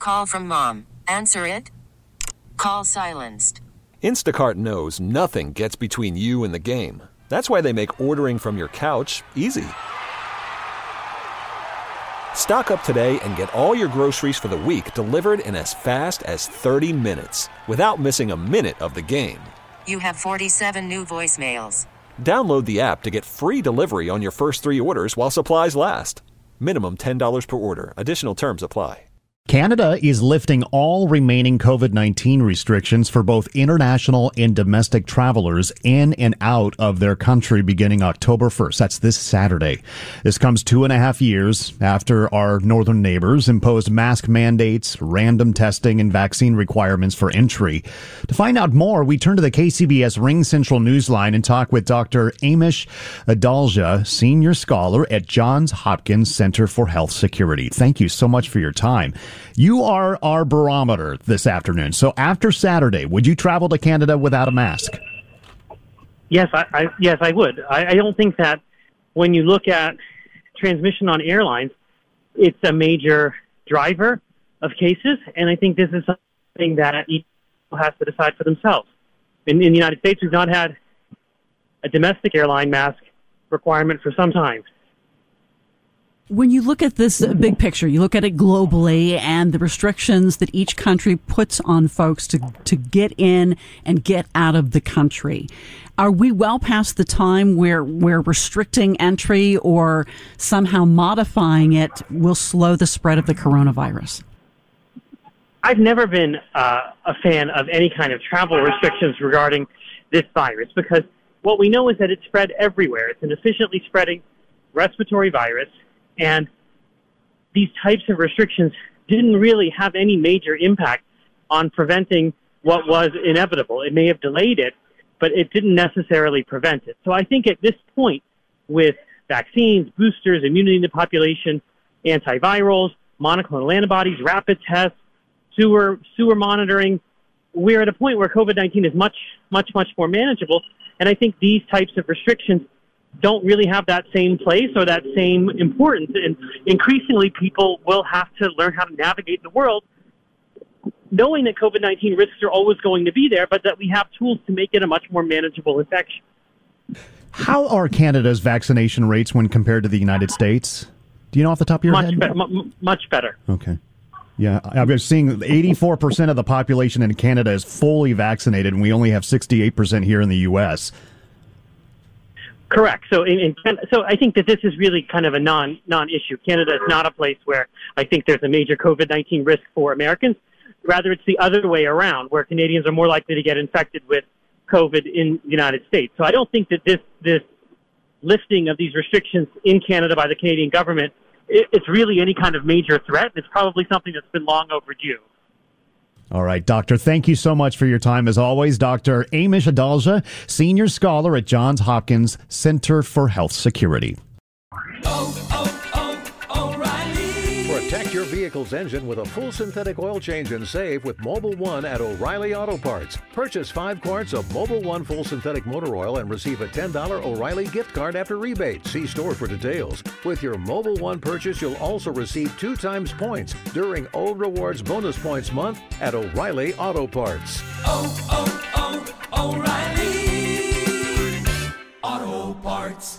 Call from mom. Answer it. Call silenced. Instacart knows nothing gets between you and the game. That's why they make ordering from your couch easy. Stock up today and get all your groceries for the week delivered in as fast as 30 minutes without missing a minute of the game. You have 47 new voicemails. Download the app to get free delivery on your first 3 orders while supplies last. Minimum $10 per order. Additional terms apply. Canada is lifting all remaining COVID-19 restrictions for both international and domestic travelers in and out of their country beginning October 1st. That's this Saturday. This comes 2.5 years after our northern neighbors imposed mask mandates, random testing, and vaccine requirements for entry. To find out more, we turn to the KCBS Ring Central Newsline and talk with Dr. Amish Adalja, Senior Scholar at Johns Hopkins Center for Health Security. Thank you so much for your time. You are our barometer this afternoon. So after Saturday, would you travel to Canada without a mask? Yes, I would. I don't think that when you look at transmission on airlines, it's a major driver of cases, and I think this is something that each has to decide for themselves. In the United States, we've not had a domestic airline mask requirement for some time. When you look at this big picture, you look at it globally and the restrictions that each country puts on folks to get in and get out of the country. Are we well past the time where restricting entry or somehow modifying it will slow the spread of the coronavirus? I've never been a fan of any kind of travel restrictions regarding this virus because what we know is that it's spread everywhere. It's an efficiently spreading respiratory virus. And these types of restrictions didn't really have any major impact on preventing what was inevitable. It may have delayed it, but it didn't necessarily prevent it. So I think at this point, with vaccines, boosters, immunity in the population, antivirals, monoclonal antibodies, rapid tests, sewer monitoring, we're at a point where COVID-19 is much more manageable. And I think these types of restrictions don't really have that same place or that same importance. And increasingly, people will have to learn how to navigate the world, knowing that COVID-19 risks are always going to be there, but that we have tools to make it a much more manageable infection. How are Canada's vaccination rates when compared to the United States? Do you know off the top of your head? Much better. Okay. Yeah, I've been seeing 84% of the population in Canada is fully vaccinated, and we only have 68% here in the U.S., Correct. So so I think that this is really kind of a non-issue. Canada is not a place where I think there's a major COVID-19 risk for Americans. Rather, it's the other way around, where Canadians are more likely to get infected with COVID in the United States. So I don't think that this lifting of these restrictions in Canada by the Canadian government, it's really any kind of major threat. It's probably something that's been long overdue. All right, Doctor, thank you so much for your time. As always, Dr. Amish Adalja, Senior Scholar at Johns Hopkins Center for Health Security. O'Reilly. Protect your vehicle's engine with a full synthetic oil change and save with Mobil 1 at O'Reilly Auto Parts. Purchase 5 quarts of Mobil 1 full synthetic motor oil and receive a $10 O'Reilly gift card after rebate. See store for details. With your Mobil 1 purchase, you'll also receive 2 times points during O Rewards Bonus Points Month at O'Reilly Auto Parts. O'Reilly Auto Parts.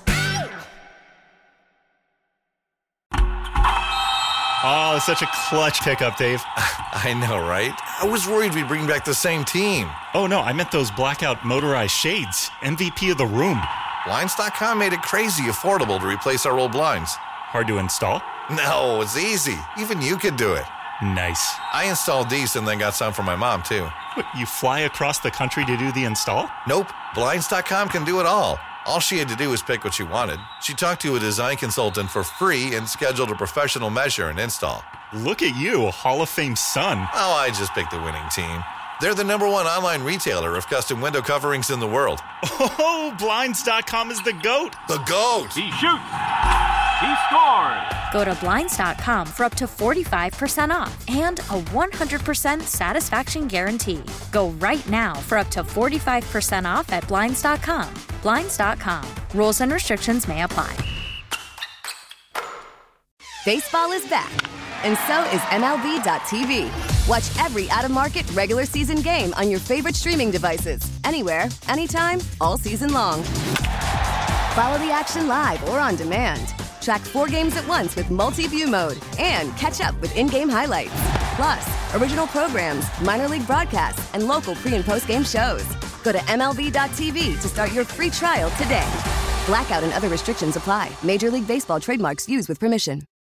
Oh, it's such a clutch pickup, Dave. I know, right? I was worried we'd bring back the same team. Oh, no, I meant those blackout motorized shades. MVP of the room. Blinds.com made it crazy affordable to replace our old blinds. Hard to install? No, it's easy. Even you could do it. Nice. I installed these and then got some for my mom, too. What, you fly across the country to do the install? Nope. Blinds.com can do it all. All she had to do was pick what she wanted. She talked to a design consultant for free and scheduled a professional measure and install. Look at you, a Hall of Fame son. Oh, I just picked the winning team. They're the #1 online retailer of custom window coverings in the world. Oh, Blinds.com is the GOAT. The GOAT! He shoots. He scores. Go to Blinds.com for up to 45% off and a 100% satisfaction guarantee. Go right now for up to 45% off at Blinds.com. Blinds.com. Rules and restrictions may apply. Baseball is back, And so is MLB.tv. Watch every out-of-market regular season game on your favorite streaming devices. Anywhere, anytime, all season long. Follow the action live or on demand. Track 4 games at once with multi-view mode and catch up with in-game highlights. Plus, original programs, minor league broadcasts, and local pre- and post-game shows. Go to MLB.tv to start your free trial today. Blackout and other restrictions apply. Major League Baseball trademarks used with permission.